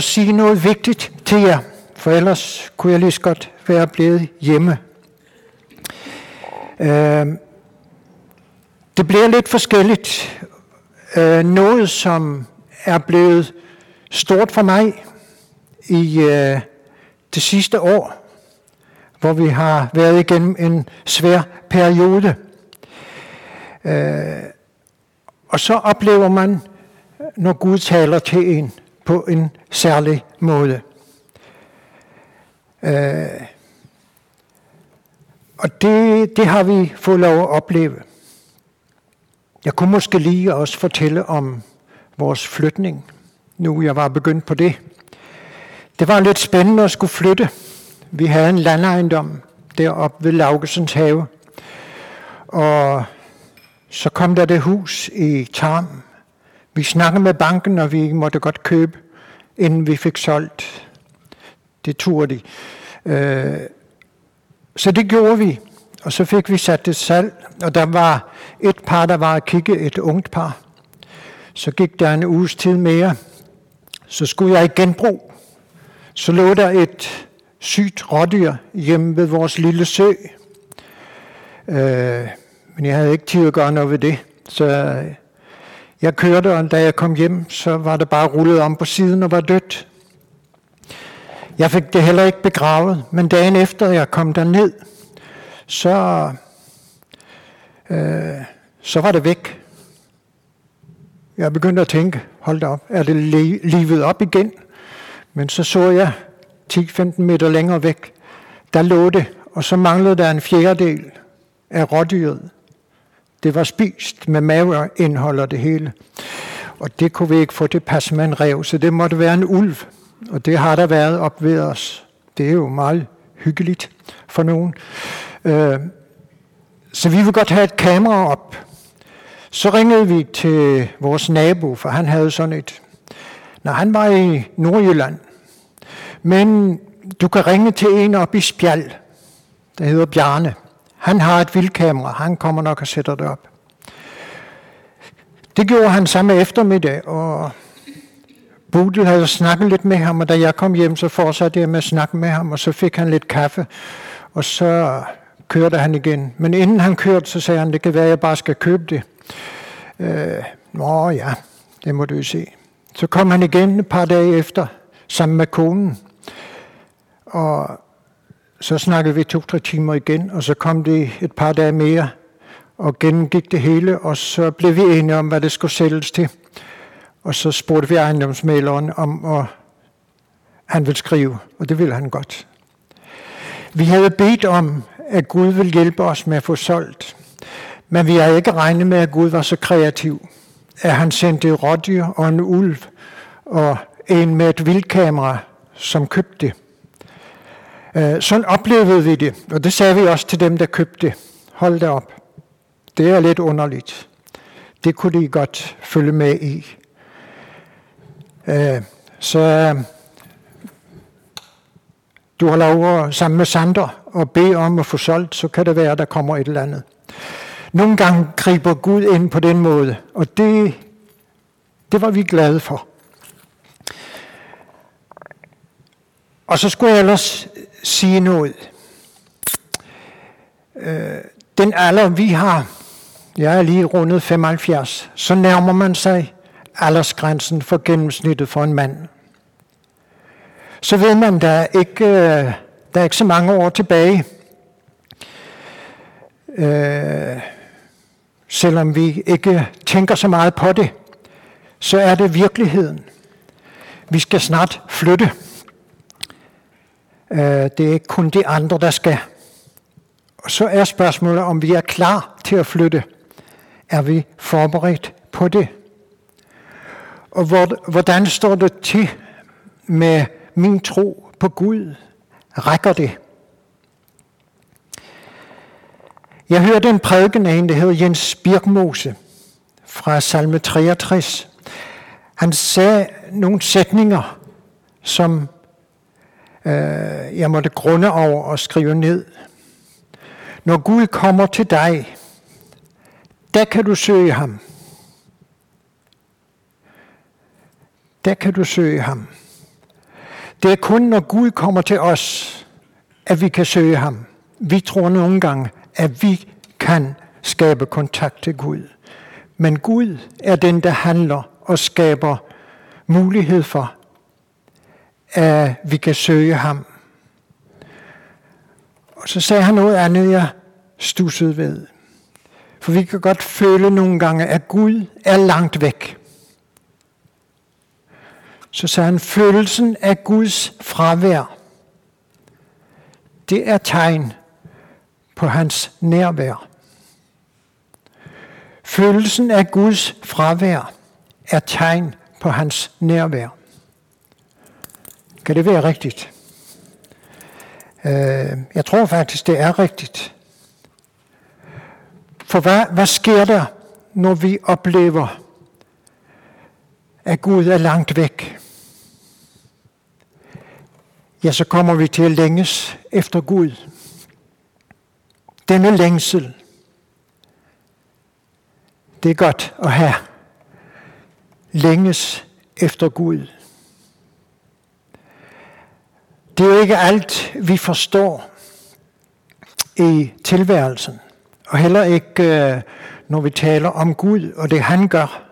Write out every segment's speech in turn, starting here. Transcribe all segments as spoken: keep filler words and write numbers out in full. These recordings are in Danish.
sige noget vigtigt til jer, for ellers kunne jeg lige så godt være blevet hjemme. Øh, det bliver lidt forskelligt. Øh, noget, som er blevet stort for mig i øh, det sidste år, hvor vi har været igennem en svær periode. Øh, og så oplever man, når Gud taler til en på en særlig måde. Øh, og det, det har vi fået lov at opleve. Jeg kunne måske lige også fortælle om vores flytning, nu jeg var begyndt på det. Det var lidt spændende at skulle flytte. Vi havde en landejendom deroppe ved Laugesens have. Og så kom der det hus i Tarm. Vi snakkede med banken, og vi måtte godt købe, inden vi fik solgt. Det turde de. Øh, så det gjorde vi. Og så fik vi sat det salg, og der var et par, der var at kigge, et ungt par. Så gik der en uges tid mere. Så skulle jeg i genbrug. Så lå der et sygt rådyr hjemme ved vores lille sø. Øh, men jeg havde ikke tid at gøre noget ved det. Så jeg kørte, og da jeg kom hjem, så var det bare rullet om på siden og var dødt. Jeg fik det heller ikke begravet, men dagen efter jeg kom derned, så, øh, så var det væk. Jeg begyndte at tænke, hold da op, er det livet op igen? Men så så jeg ti til femten meter længere væk, der lå det, og så manglede der en fjerdedel af rådyret. Det var spist med maveindhold og det hele. Og det kunne vi ikke få til pas med en ræv, så det måtte være en ulv. Og det har der været op ved os. Det er jo meget hyggeligt for nogen. Så vi vil godt have et kamera op. Så ringede vi til vores nabo, for han havde sådan et. Når han var i Nordjylland. Men du kan ringe til en op i Spjald, der hedder Bjarne. Han har et vildkamera, han kommer nok og sætter det op. Det gjorde han samme eftermiddag, og Bodil havde snakket lidt med ham, og da jeg kom hjem, så fortsatte jeg med at snakke med ham, og så fik han lidt kaffe, og så kørte han igen. Men inden han kørte, så sagde han, det kan være, at jeg bare skal købe det. Øh, Nå ja, det må du jo se. Så kom han igen et par dage efter, sammen med konen, og så snakkede vi to-tre timer igen, og så kom det et par dage mere, og gennemgik det hele, og så blev vi enige om, hvad det skulle sælges til. Og så spurgte vi ejendomsmæleren om, at han ville skrive, og det ville han godt. Vi havde bedt om, at Gud ville hjælpe os med at få solgt, men vi havde ikke regnet med, at Gud var så kreativ, at han sendte et rådyr og en ulv, og en med et vildkamera, som købte det. Sådan oplevede vi det, og det sagde vi også til dem, der købte det. Hold da op. Det er lidt underligt. Det kunne de godt følge med i. Så du har lov at sammen med Sander og bede om at få solgt, så kan det være, at der kommer et eller andet. Nogle gange griber Gud ind på den måde, og det, det var vi glade for. Og så skulle jeg ellers sige noget. Øh, den alder, vi har, jeg er lige rundet femoghalvfjerds, så nærmer man sig aldersgrænsen for gennemsnittet for en mand. Så ved man, der er ikke, der er ikke så mange år tilbage. Øh, selvom vi ikke tænker så meget på det, så er det virkeligheden. Vi skal snart flytte. Det er ikke kun de andre, der skal. Og så er spørgsmålet, om vi er klar til at flytte. Er vi forberedt på det? Og hvordan står det til med min tro på Gud? Rækker det? Jeg hørte en prædiken af en, der hedder Jens Birkmose fra salme treogtres. Han sagde nogle sætninger, som øh, jeg måtte grunde over og skrive ned. Når Gud kommer til dig, der kan du søge ham. Der kan du søge ham. Det er kun, når Gud kommer til os, at vi kan søge ham. Vi tror nogle gange, at vi kan skabe kontakt til Gud. Men Gud er den, der handler og skaber mulighed for, at vi kan søge ham. Og så sagde han noget andet, jeg stussede ved. For vi kan godt føle nogle gange, at Gud er langt væk. Så sagde han, følelsen af Guds fravær, det er tegn på hans nærvær. Følelsen af Guds fravær er tegn på hans nærvær. Kan det være rigtigt? Jeg tror faktisk, det er rigtigt. For hvad, hvad sker der, når vi oplever, at Gud er langt væk? Ja, så kommer vi til at længes efter Gud. Denne længsel, det er godt at have. Længes efter Gud. Det er jo ikke alt, vi forstår i tilværelsen. Og heller ikke, når vi taler om Gud og det han gør.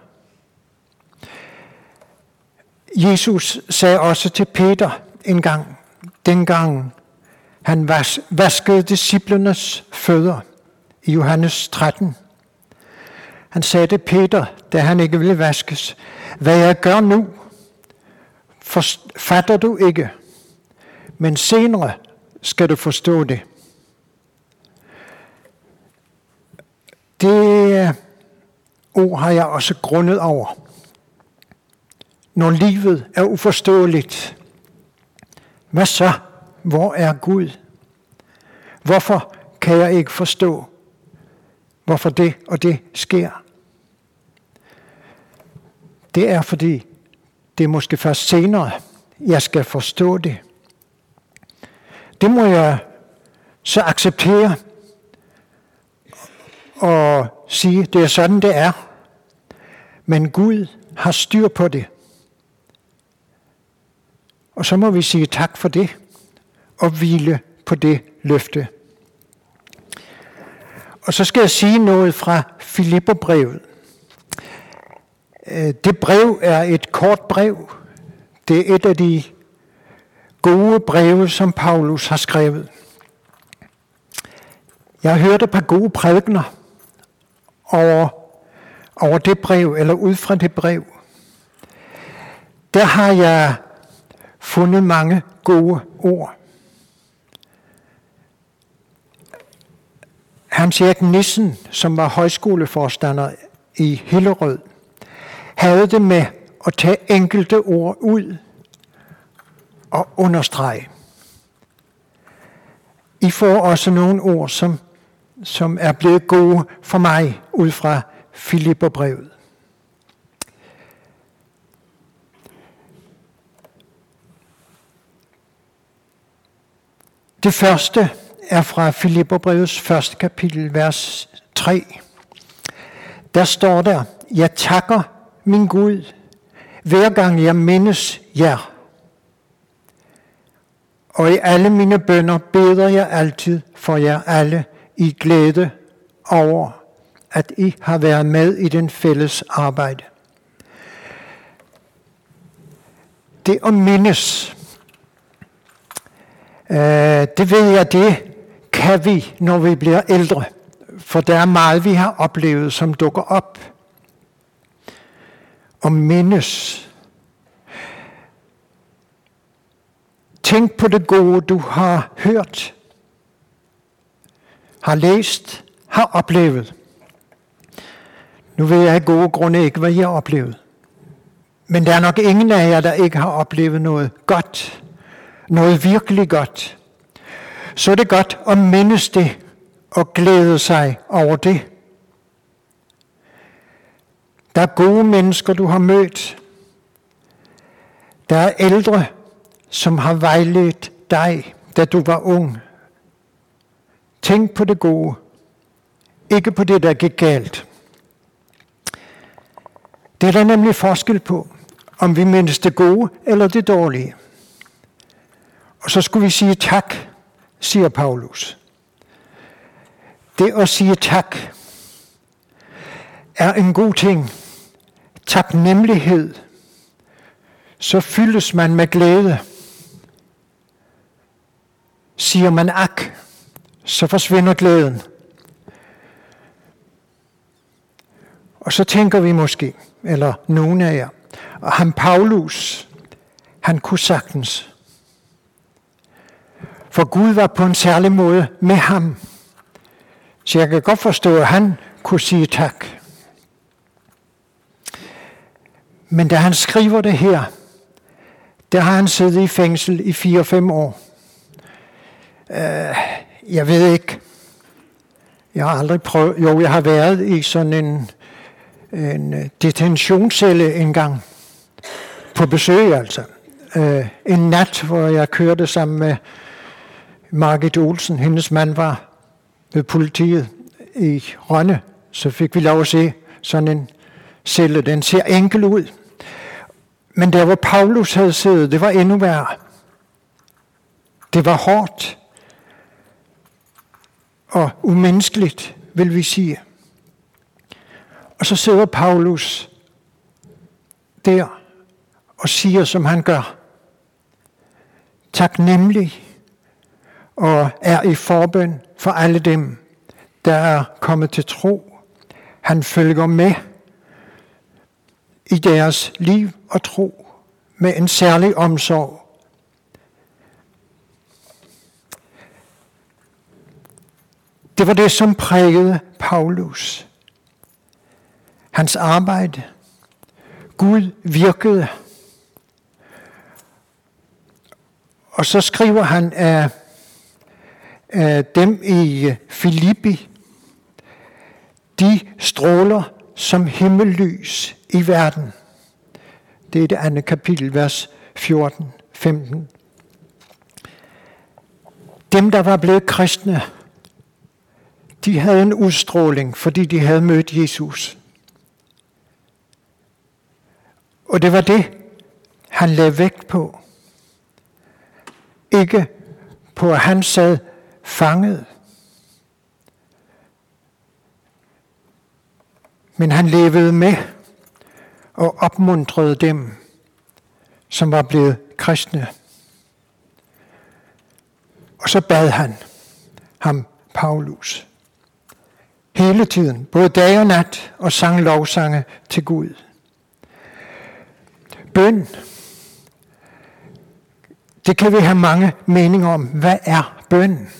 Jesus sagde også til Peter en gang, dengang han vas- vaskede disciplernes fødder i Johannes tretten. Han sagde til Peter, da han ikke ville vaskes, hvad jeg gør nu, fatter du ikke, men senere skal du forstå det. Det ord har jeg også grundet over. Når livet er uforståeligt, hvad så? Hvor er Gud? Hvorfor kan jeg ikke forstå, hvorfor det og det sker? Det er fordi, det er måske først senere, jeg skal forstå det. Det må jeg så acceptere og sige, det er sådan, det er. Men Gud har styr på det. Og så må vi sige tak for det og hvile på det løfte. Og så skal jeg sige noget fra Filipperbrevet. Det brev er et kort brev. Det er et af de gode breve, som Paulus har skrevet. Jeg har hørt et par gode prædikener over, over det brev, eller ud fra det brev. Der har jeg fundet mange gode ord. Hans Erik Nissen, som var højskoleforstander i Hillerød, havde det med at tage enkelte ord ud og understrege. I får også nogle ord, som, som er blevet gode for mig ud fra Filipperbrevet. Det første er fra Filipperbrevets første kapitel, vers tre. Der står der, jeg takker min Gud, hver gang jeg mindes jer. Og i alle mine bønner beder jeg altid for jer alle i glæde over, at I har været med i den fælles arbejde. Det at mindes, det ved jeg, det kan vi, når vi bliver ældre. For der er meget, vi har oplevet, som dukker op. Og mindes. Tænk på det gode, du har hørt, har læst, har oplevet. Nu ved jeg af gode grunde ikke, hvad I har oplevet. Men der er nok ingen af jer, der ikke har oplevet noget godt. Noget virkelig godt. Så er det godt at mindes det og glæde sig over det. Der er gode mennesker, du har mødt. Der er ældre, som har vejledt dig, da du var ung. Tænk på det gode. Ikke på det, der gik galt. Det er der nemlig forskel på, om vi mindes det gode eller det dårlige. Og så skulle vi sige tak, siger Paulus. Det at sige tak er en god ting. Taknemmelighed. Så fyldes man med glæde. Siger man ak, så forsvinder glæden. Og så tænker vi måske, eller nogen af jer, og ham Paulus, han kunne sagtens. For Gud var på en særlig måde med ham. Så jeg kan godt forstå, at han kunne sige tak. Men da han skriver det her, der har han siddet i fængsel i fire fem år. Jeg ved ikke. Jeg har aldrig prøvet. Jo, jeg har været i sådan en, en detentionscelle engang. På besøg altså. En nat, hvor jeg kørte sammen med Margit Olsen. Hendes mand var ved politiet i Rønne. Så fik vi lov at se sådan en celle. Den ser enkel ud. Men der hvor Paulus havde siddet, det var endnu værre. Det var hårdt. Og umenneskeligt, vil vi sige. Og så sidder Paulus der og siger, som han gør. Taknemmelig og er i forbøn for alle dem, der er kommet til tro. Han følger med i deres liv og tro med en særlig omsorg. Det var det, som prægede Paulus. Hans arbejde. Gud virkede. Og så skriver han af, af dem i Filippi. De stråler som himmellys i verden. Det er det andet kapitel, vers fjorten femten. Dem, der var blevet kristne, de havde en udstråling, fordi de havde mødt Jesus. Og det var det, han lagde vægt på. Ikke på, at han sad fanget. Men han levede med og opmuntrede dem, som var blevet kristne. Og så bad han ham, Paulus, hele tiden, både dag og nat, og sang lovsange til Gud. Bøn, det kan vi have mange meninger om. Hvad er bøn?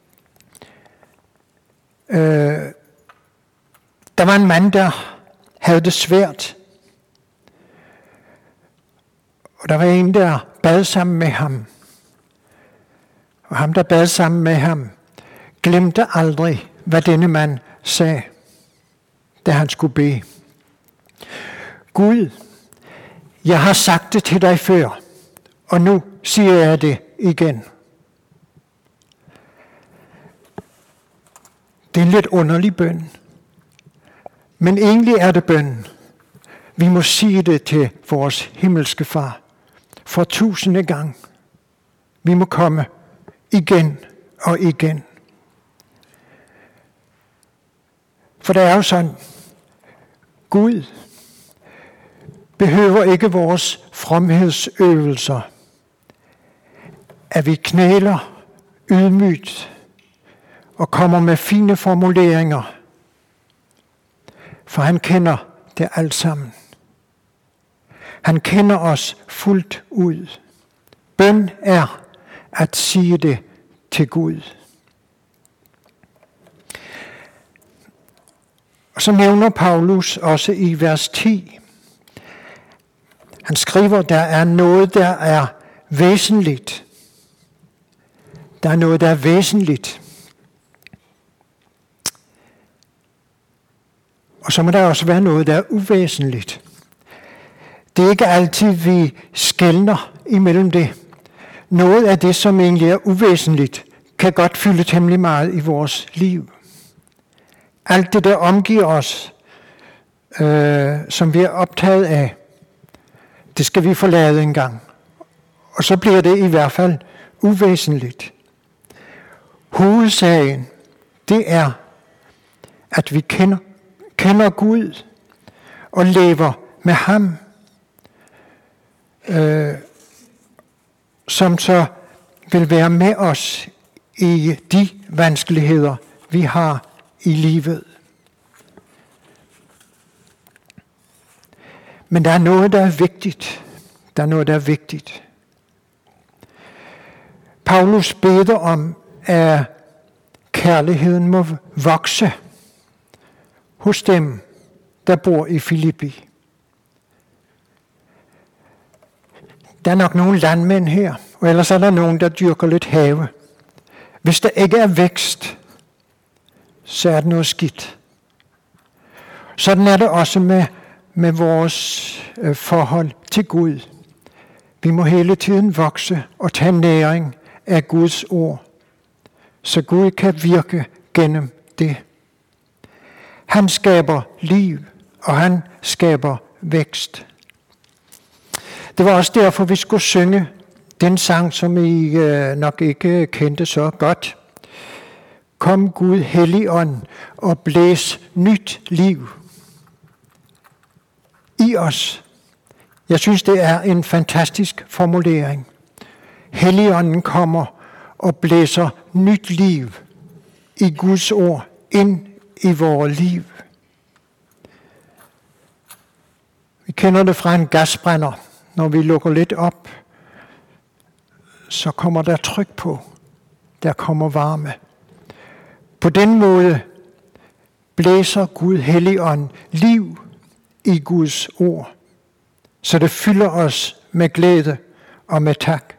Øh, der var en mand, der havde det svært. Og der var en, der bad sammen med ham. Og ham, der bad sammen med ham, glemte aldrig, hvad denne mand sagde, da han skulle bede. Gud, jeg har sagt det til dig før, og nu siger jeg det igen. Det er en lidt underlig bøn. Men egentlig er det bøn. Vi må sige det til vores himmelske far for tusinde gang. Vi må komme igen og igen. For det er jo sådan, Gud behøver ikke vores fromhedsøvelser, at vi knæler ydmygt og kommer med fine formuleringer, for han kender det alt sammen. Han kender os fuldt ud. Bøn er at sige det til Gud. Og så nævner Paulus også i vers ti. Han skriver, der er noget, der er væsentligt. Der er noget, der er væsentligt. Og så må der også være noget, der er uvæsentligt. Det er ikke altid, vi skelner imellem det. Noget af det, som egentlig er uvæsentligt, kan godt fylde temmelig meget i vores liv. Alt det, der omgiver os, øh, som vi er optaget af, det skal vi forlade en gang. Og så bliver det i hvert fald uvæsentligt. Hovedsagen, det er, at vi kender, kender Gud og lever med ham, øh, som så vil være med os i de vanskeligheder, vi har i livet. Men der er noget, der er vigtigt. Der er noget, der er vigtigt. Paulus beder om, at kærligheden må vokse hos dem, der bor i Filippi. Der er nok nogle landmænd her, og ellers er der nogen, der dyrker lidt have. Hvis der ikke er vækst, så er det noget skidt. Sådan er det også med, med vores øh, forhold til Gud. Vi må hele tiden vokse og tage næring af Guds ord, så Gud kan virke gennem det. Han skaber liv, og han skaber vækst. Det var også derfor, vi skulle synge den sang, som I øh, nok ikke kendte så godt. Kom Gud Helligånd og blæs nyt liv i os. Jeg synes, det er en fantastisk formulering. Helligånden kommer og blæser nyt liv i Guds ord ind i vores liv. Vi kender det fra en gasbrænder. Når vi lukker lidt op, så kommer der tryk på. Der kommer varme. På den måde blæser Gud Helligånd liv i Guds ord, så det fylder os med glæde og med tak.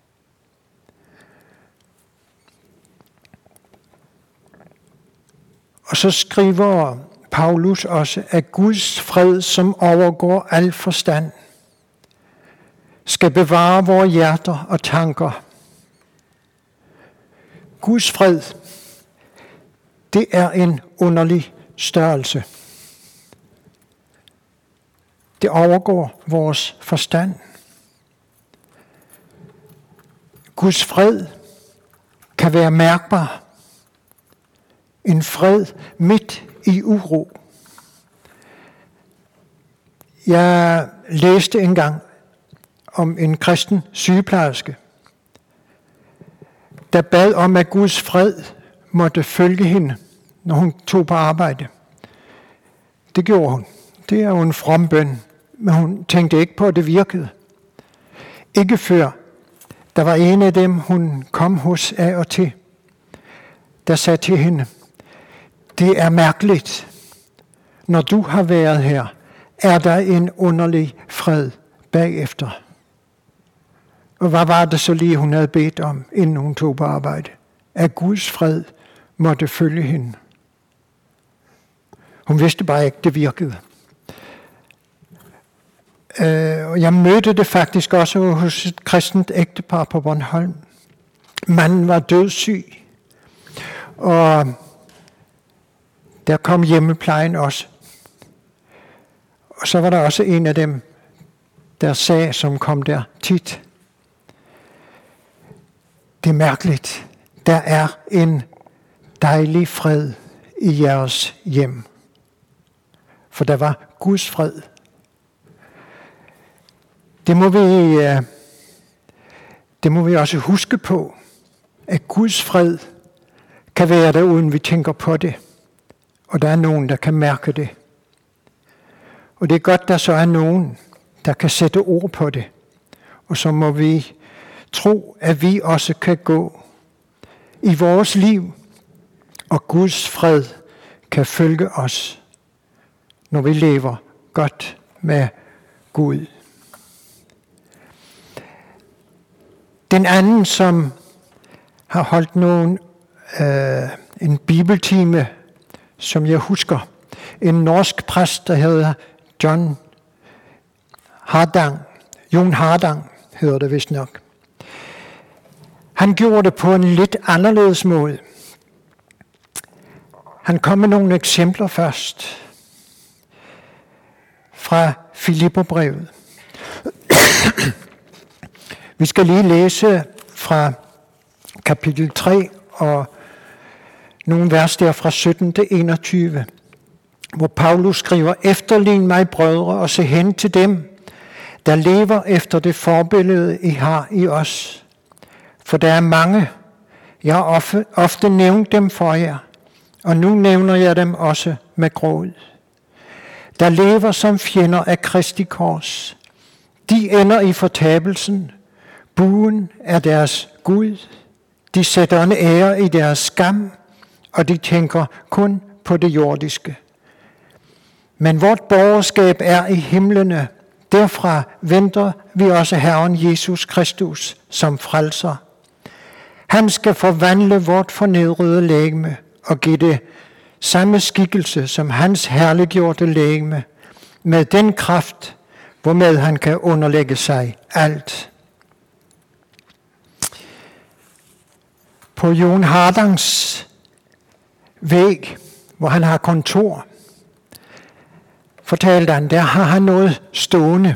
Og så skriver Paulus også, at Guds fred, som overgår al forstand, skal bevare vores hjerter og tanker. Guds fred, det er en underlig størrelse. Det overgår vores forstand. Guds fred kan være mærkbar. En fred midt i uro. Jeg læste engang om en kristen sygeplejerske, der bad om, at Guds fred måtte følge hende, når hun tog på arbejde. Det gjorde hun. Det er jo en from bøn, men hun tænkte ikke på, at det virkede. Ikke før der var en af dem, hun kom hos af og til, der sagde til hende, det er mærkeligt, når du har været her, er der en underlig fred bagefter. Og hvad var det så lige, hun havde bedt om, inden hun tog på arbejde? At Guds fred måtte følge hende. Hun vidste bare ikke, det virkede. Og jeg mødte det faktisk også hos et kristent ægtepar på Bornholm. Manden var dødssyg, og der kom hjemmeplejen også. Og så var der også en af dem, der sagde, som kom der tit. Det er mærkeligt. Der er en dejlig fred i jeres hjem. For der var Guds fred. Det må vi, det må vi også huske på, at Guds fred kan være der, uden vi tænker på det. Og der er nogen, der kan mærke det. Og det er godt, der så er nogen, der kan sætte ord på det. Og så må vi tro, at vi også kan gå i vores liv, og Guds fred kan følge os, når vi lever godt med Gud. Den anden, som har holdt nogen, øh, en bibeltime, som jeg husker, en norsk præst, der hedder John Hardang, Jon Hardang hedder det vist nok. Han gjorde det på en lidt anderledes måde. Han kom med nogle eksempler først fra Filipperbrevet. Vi skal lige læse fra kapitel tre, og nogle vers der fra sytten til enogtyve, hvor Paulus skriver: Efterlign mig, brødre, og se hen til dem, der lever efter det forbillede, I har i os. For der er mange, jeg har ofte, ofte nævnt dem for jer, og nu nævner jeg dem også med gråd. Der lever som fjender af Kristi kors. De ender i fortabelsen. Buen er deres Gud. De sætter en ære i deres skam, og de tænker kun på det jordiske. Men vort borgerskab er i himlene. Derfra venter vi også Herren Jesus Kristus som frelser. Han skal forvandle vort fornedrede legeme og give det samme skikkelse som hans herliggjorte legeme, med den kraft, hvormed han kan underlægge sig alt. På Jon Hardangs væg, hvor han har kontor, fortalte han, der har han noget stående.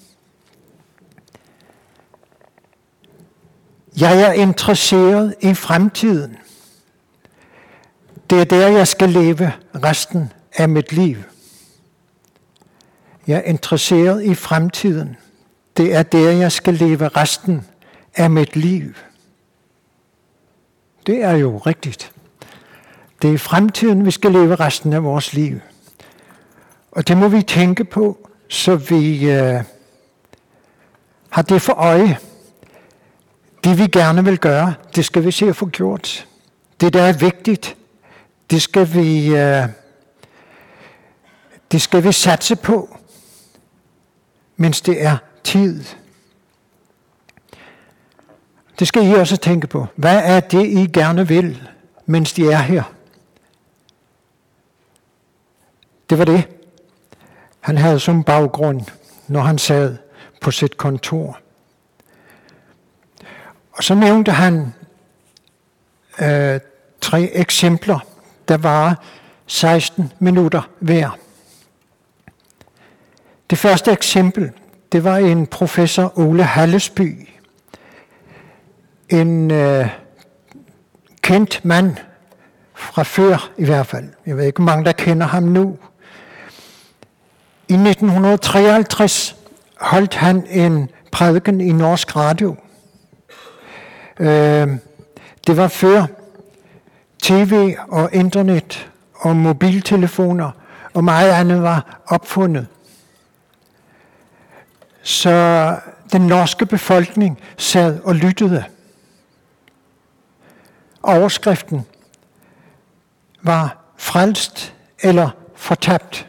Jeg er interesseret i fremtiden. Det er der, jeg skal leve resten af mit liv. Jeg er interesseret i fremtiden. Det er der, jeg skal leve resten af mit liv. Det er jo rigtigt. Det er i fremtiden, vi skal leve resten af vores liv. Og det må vi tænke på, så vi øh, har det for øje. Det vi gerne vil gøre, det skal vi se at få gjort. Det der er vigtigt, det skal vi, øh, det skal vi satse på, mens det er tid. Det skal I også tænke på. Hvad er det, I gerne vil, mens de er her? Det var det, han havde som baggrund, når han sad på sit kontor. Og så nævnte han øh, tre eksempler, der var seksten minutter hver. Det første eksempel, det var en professor, Ole Hallesby. En øh, kendt mand fra før i hvert fald. Jeg ved ikke, hvor mange der kender ham nu. I nitten treoghalvtreds holdt han en prædiken i Norsk Radio. Øh, det var før tv og internet og mobiltelefoner og meget andet var opfundet. Så den norske befolkning sad og lyttede. Overskriften var frelst eller fortabt.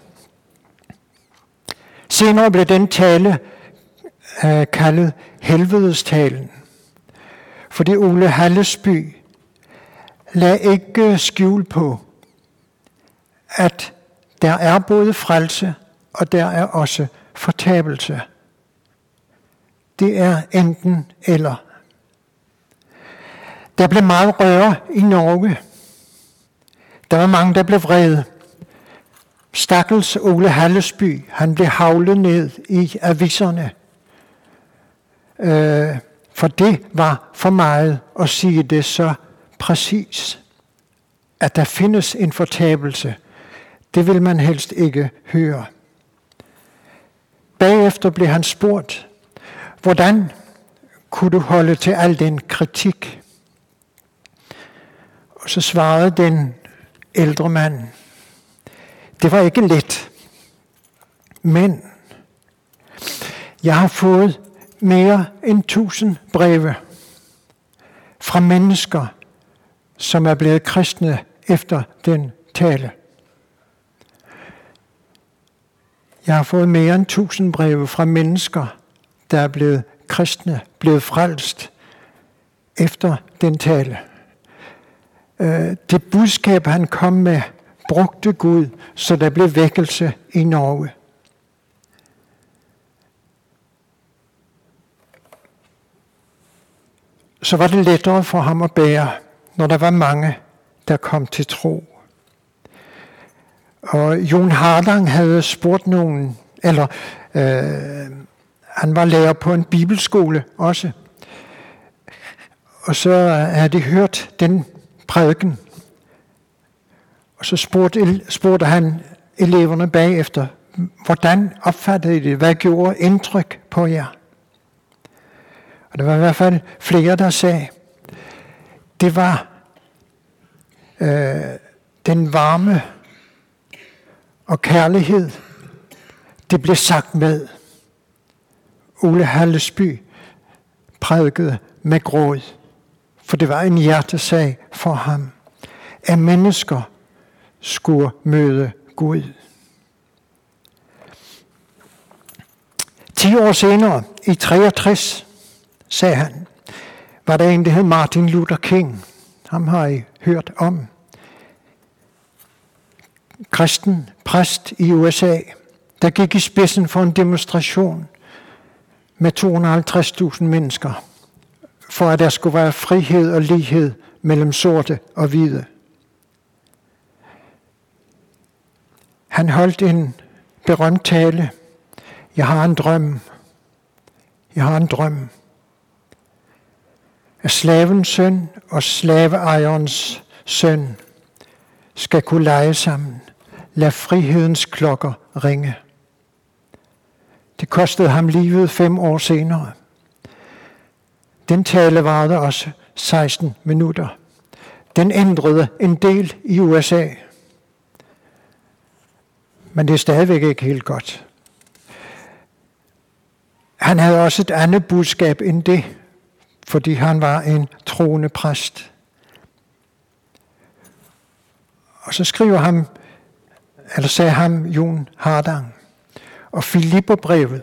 Senere blev den tale øh, kaldet helvedestalen, fordi Ole Hallesby lad ikke skjul på, at der er både frelse og der er også fortabelse. Det er enten eller. Der blev meget røre i Norge. Der var mange, der blev vrede. Stakkels Ole Hallesby, han blev havlet ned i aviserne. Øh, for det var for meget at sige det så præcis. At der findes en fortabelse, det vil man helst ikke høre. Bagefter blev han spurgt, hvordan kunne du holde til al den kritik? Og så svarede den ældre mand, det var ikke let, men jeg har fået mere end tusind breve fra mennesker, som er blevet kristne efter den tale. Jeg har fået mere end tusind breve fra mennesker, der er blevet kristne, blevet frelst efter den tale. Det budskab, han kom med, brugte Gud, så der blev vækkelse i Norge. Så var det lettere for ham at bære, når der var mange, der kom til tro. Og Jon Hardang havde spurgt nogen, eller øh, han var lærer på en bibelskole også. Og så havde de hørt den prædiken. Og så spurgte, spurgte han eleverne bagefter, hvordan opfattede I det? Hvad gjorde indtryk på jer? Og der var i hvert fald flere, der sagde, det var øh, den varme og kærlighed, det blev sagt med. Ole Hallesby prædikede med gråd, for det var en hjertesag for ham, at mennesker skulle møde Gud. Ti år senere, i treogtres, sagde han, var der en, der hed Martin Luther King. Ham har I hørt om. Kristen præst i U S A, der gik i spidsen for en demonstration med to hundrede og halvtreds tusind mennesker, for at der skulle være frihed og lighed mellem sorte og hvide. Han holdt en berømt tale. Jeg har en drøm. Jeg har en drøm. At slavens søn og slaveejerens søn skal kunne lege sammen. Lad frihedens klokker ringe. Det kostede ham livet fem år senere. Den tale varede også seksten minutter. Den ændrede en del i U S A. Men det er stadigvæk ikke helt godt. Han havde også et andet budskab end det, fordi han var en troende præst. Og så skriver han, eller sagde ham Jon Hardang, og Filipperbrevet.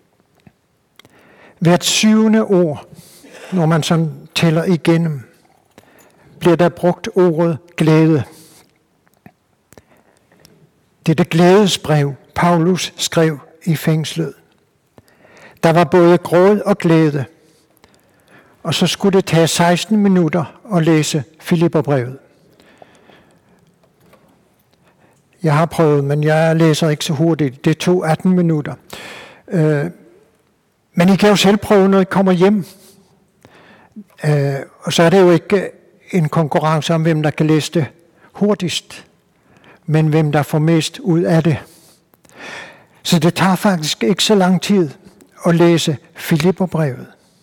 Hvert syvende ord, når man sådan tæller igennem, bliver der brugt ordet glæde. Det er det glædesbrev, Paulus skrev i fængslet. Der var både gråd og glæde. Og så skulle det tage seksten minutter at læse Filipperbrevet. Jeg har prøvet, men jeg læser ikke så hurtigt. Det tog atten minutter. Øh, men I kan jo selv prøve, når I kommer hjem. Øh, og så er det jo ikke en konkurrence om, hvem der kan læse det hurtigst, men hvem der får mest ud af det. Så det tager faktisk ikke så lang tid at læse Filipperbrevet.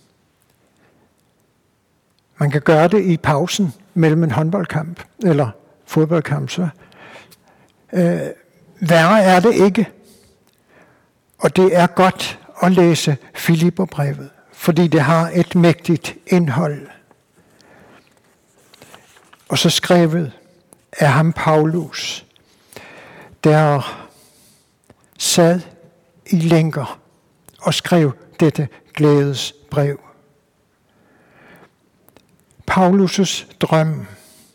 Man kan gøre det i pausen mellem en håndboldkamp eller fodboldkamp. Så. Øh, værre er det ikke. Og det er godt at læse Filipperbrevet, fordi det har et mægtigt indhold. Og så skrevet af ham Paulus, der sad i lænker og skrev dette glædesbrev. Paulus' drøm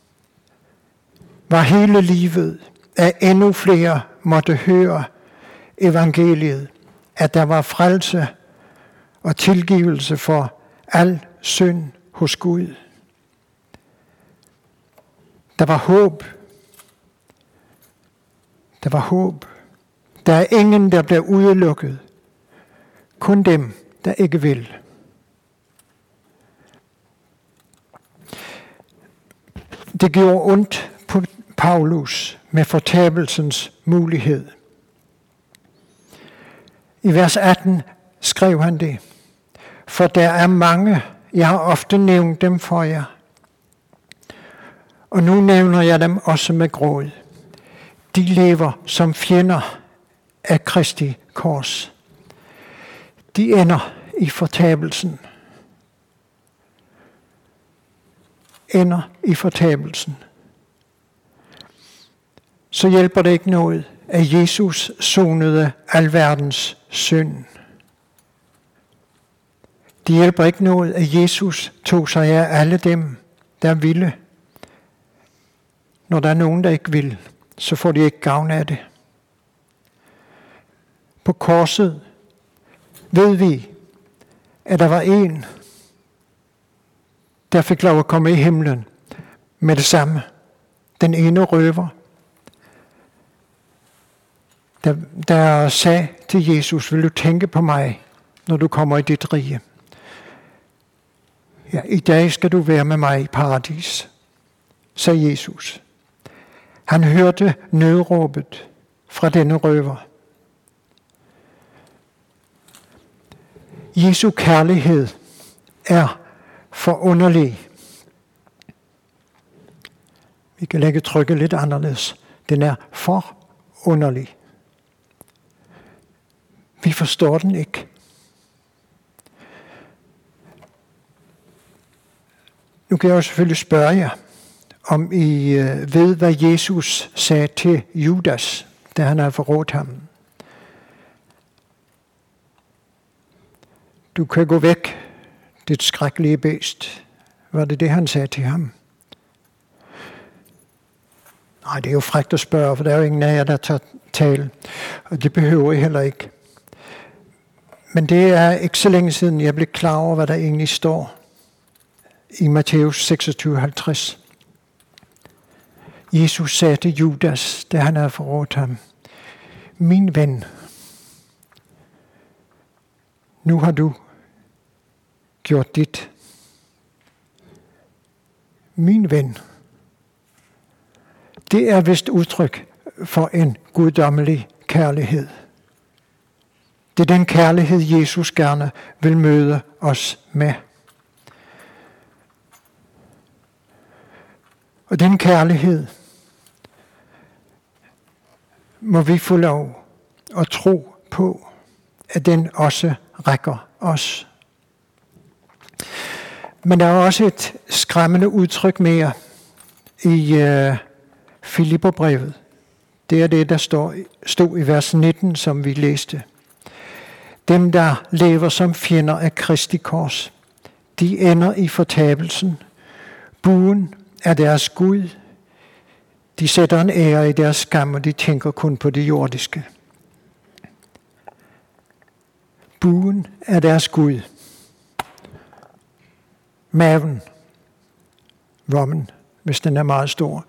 var hele livet, at endnu flere måtte høre evangeliet, at der var frelse og tilgivelse for al synd hos Gud. Der var håb. Der var håb. Der er ingen, der bliver udelukket. Kun dem, der ikke vil. Det gjorde ondt på Paulus med fortabelsens mulighed. I vers atten skrev han det. For der er mange, jeg har ofte nævnt dem for jer. Og nu nævner jeg dem også med gråd. De lever som fjender af Kristi kors. De ender i fortabelsen. Ender i fortabelsen. Så hjælper det ikke noget, at Jesus sonede alverdens synd. Det hjælper ikke noget, at Jesus tog sig af alle dem, der ville. Når der er nogen, der ikke vil, så får de ikke gavn af det. På korset ved vi, at der var en, der fik lov at komme i himlen med det samme. Den ene røver, der, der sagde til Jesus, vil du tænke på mig, når du kommer i dit rige? Ja, i dag skal du være med mig i paradis, sagde Jesus. Han hørte nødråbet fra denne røver. Jesu kærlighed er forunderlig. Vi kan lægge trykket lidt anderledes. Den er forunderlig. Vi forstår den ikke. Nu kan jeg jo selvfølgelig spørge jer, om I ved, hvad Jesus sagde til Judas, da han havde forrådt ham. Du kan gå væk, dit skrækkelige bæst. Var det det, han sagde til ham? Nej, det er jo frækt at spørge, for der er jo ingen af jer, der tager tale. Og det behøver I heller ikke. Men det er ikke så længe siden, jeg blev klar over, hvad der egentlig står i Matthæus seksogtyve halvtreds. Jesus sagde til Judas, da han havde forrådt ham, min ven, nu har du gjort dit. Min ven. Det er vist udtryk for en guddommelig kærlighed. Det er den kærlighed, Jesus gerne vil møde os med. Og den kærlighed må vi få lov at tro på, at den også rækker os. Men der er også et skræmmende udtryk mere i uh, Filipperbrevet. Det er det, der står, stod i vers nitten, som vi læste. Dem, der lever som fjender af Kristi kors, de ender i fortabelsen. Buen er deres Gud. De sætter en ære i deres skam, og de tænker kun på det jordiske. Buen er deres Gud. Maven, rommen, hvis den er meget stor.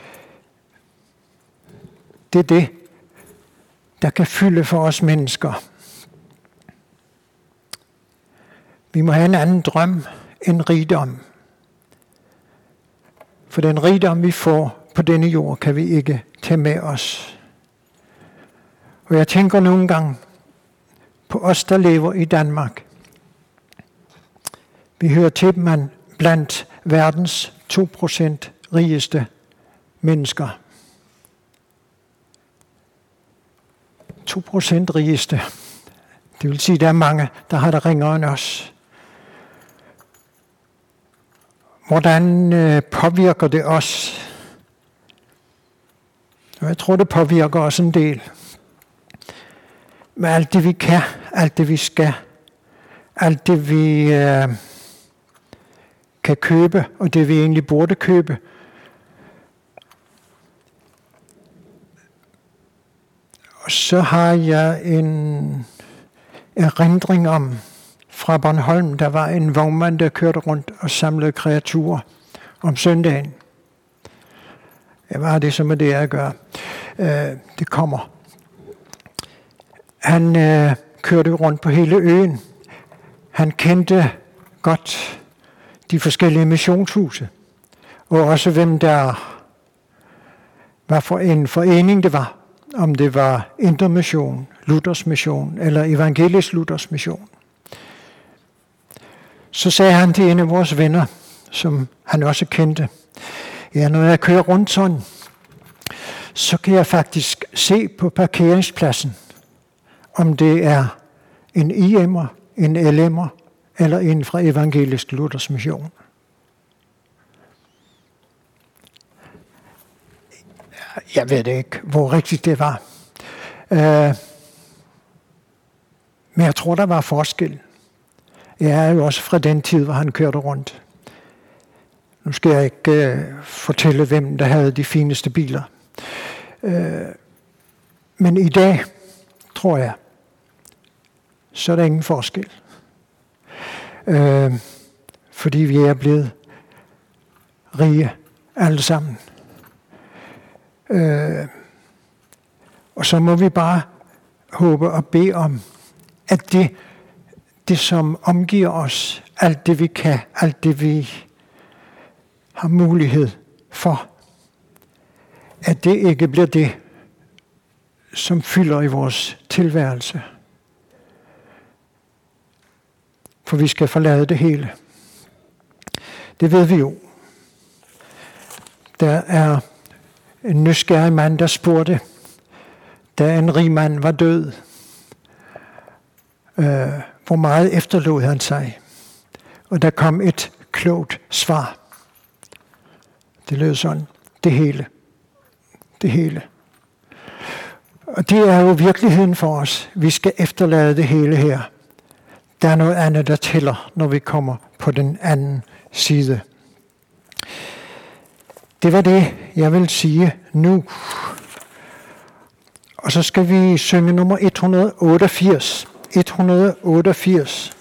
Det er det, der kan fylde for os mennesker. Vi må have en anden drøm end rigdom. For den rigdom, vi får på denne jord, kan vi ikke tage med os. Og jeg tænker nogle gange på os, der lever i Danmark. Vi hører til man blandt verdens to procent rigeste mennesker. to procent rigeste. Det vil sige, at der er mange, der har det ringere end os. Hvordan øh, påvirker det os? Og jeg tror, det påvirker os en del. Med alt det, vi kan, alt det, vi skal, alt det, vi øh, kan købe, og det, vi egentlig burde købe. Og så har jeg en erindring om, fra Bornholm, der var en vognmand, der kørte rundt og samlede kreaturer om søndagen. Ja, hvad har det så med det at gøre? Øh, det kommer. Han øh, kørte rundt på hele øen. Han kendte godt de forskellige missionshuse, og også hvem der var for en forening det var. Om det var Indremission, Luthers Mission eller Evangelisk Luthers Mission. Så sagde han til en af vores venner, som han også kendte, ja, når jeg kører rundt sådan, så kan jeg faktisk se på parkeringspladsen, om det er en I M'er, en L M'er eller en fra Evangelisk Luthers Mission. Jeg ved ikke, hvor rigtigt det var. Men jeg tror, der var forskel. Jeg er jo også fra den tid, hvor han kørte rundt. Nu skal jeg ikke uh, fortælle, hvem der havde de fineste biler. Uh, men i dag, tror jeg, så er der ingen forskel. Uh, fordi vi er blevet rige alle sammen. Uh, og så må vi bare håbe og bede om, at det det, som omgiver os, alt det vi kan, alt det vi har mulighed for, at det ikke bliver det, som fylder i vores tilværelse. For vi skal forlade det hele. Det ved vi jo. Der er en nysgerrig mand, der spurgte, da en rig mand var død, øh, hvor meget efterlod han sig? Og der kom et klogt svar. Det lød sådan, det hele. Det hele. Og det er jo virkeligheden for os. Vi skal efterlade det hele her. Der er noget andet, der tæller, når vi kommer på den anden side. Det var det, jeg vil sige nu. Og så skal vi synge nummer et hundrede otteogfirs. et hundrede otteogfirs.